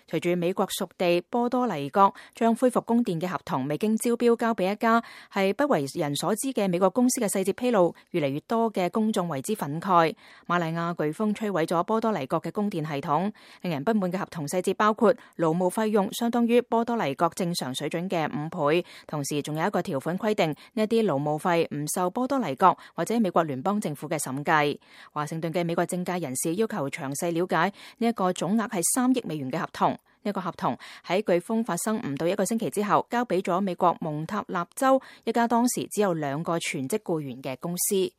隨住美國屬地波多黎各將恢復供電嘅合同未經招標交俾一家係不為人所知嘅美國公司嘅細節披露，越嚟越多嘅公眾為之憤慨。瑪麗亞颶風摧毀咗波多黎各嘅供電系統，令人不滿嘅合同細節包括勞務費用相當於波多黎各正常水準嘅5倍，同時仲有一個條款規定呢一啲勞務費唔受波多黎各或者美國聯邦政府嘅審計。華盛頓嘅美國政界人士要求詳細了解呢一個總額係3億美元嘅合同。呢個合同喺颶風發生唔到1個星期之後，交俾咗美國蒙塔納州一家當時只有2個全職僱員嘅公司。